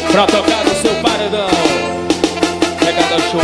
pra tocar no seu paredão. Pegada show.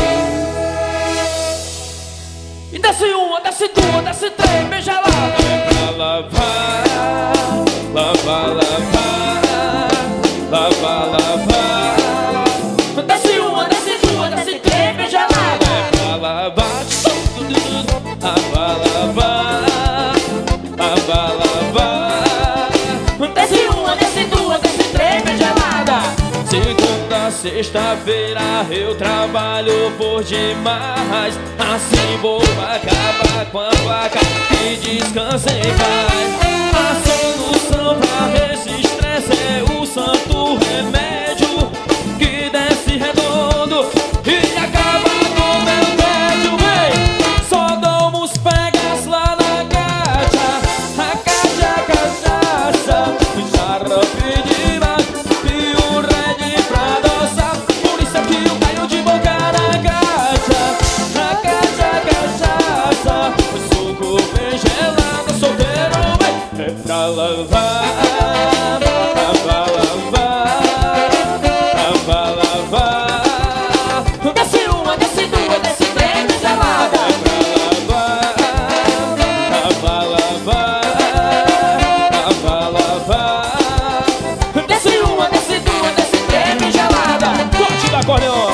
E desce uma, desce duas, desce três, beija lá. É pra lavar, lavar, lavar, lavar, lavar. Desce uma, desce duas, desce três, beija lá. É pra lavar, lavar, lavar, lavar, lavar. Desce uma, desce duas, desce três, beija lá. Segunda, sexta-feira eu trabalho por demais. Assim vou acabar com a placa e descansa em paz. A solução pra esse estresse é o santo remédio que desce redondo e acaba com meu tédio. Vem, só dou uns pegas lá na caixa. A caixa, a cachaça, o xarope demais e o red pra dançar. Por isso é que eu caio de boca na caixa. A caixa, a cachaça, o suco bem gelado, solteiro, vem. É pra lavar, lavar, lavar, lavar, lavar. Desce uma, desce duas, desce três, bem gelada. É pra lavar, lavar, lavar, lavar, lavar. Desce uma, desce duas, desce três, bem gelada. Corte da acordeon.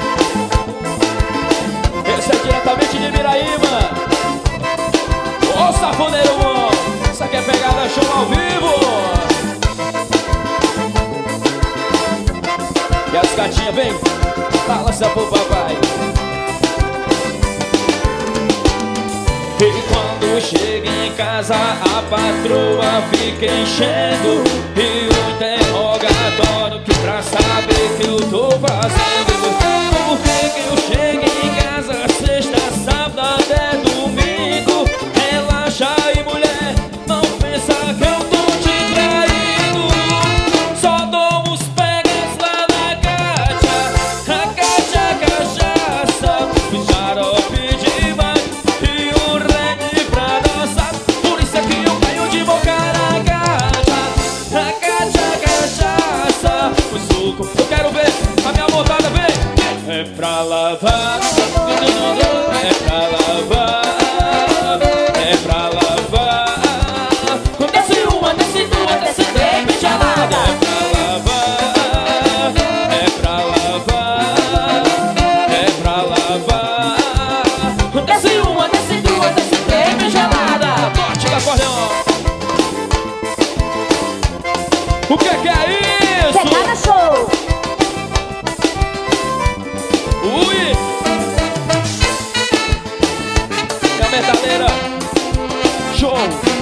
Esse é diretamente de Miraíma. Ô safoneiro bom, isso aqui é pegada show ao vivo. E as gatinhas, vem, balança pro papai. E quando chega em casa a patroa fica enchendo e o interrogatório que pra saber que eu tô fazendo. Por que eu chego em casa sexta, sábado até domingo? Relaxa aí, mulher, não pensa que eu tô te traindo. Só dou uns pegas lá na caixa. A caixa, a cachaça, o xarope demais e o red pra dançar. Por isso é que eu caio de boca na caixa. A caixa, a cachaça, o suco. Eu quero ver a minha montada, vem. É pra lavar, é pra lavar, é pra lavar. Desce uma, desce duas, desce três, bem gelada. É pra lavar, é pra lavar. Desce uma, desce duas, desce três, bem gelada. Corte da acordeon. O que é isso? Pegada show. Ui! É a metaleira. Show!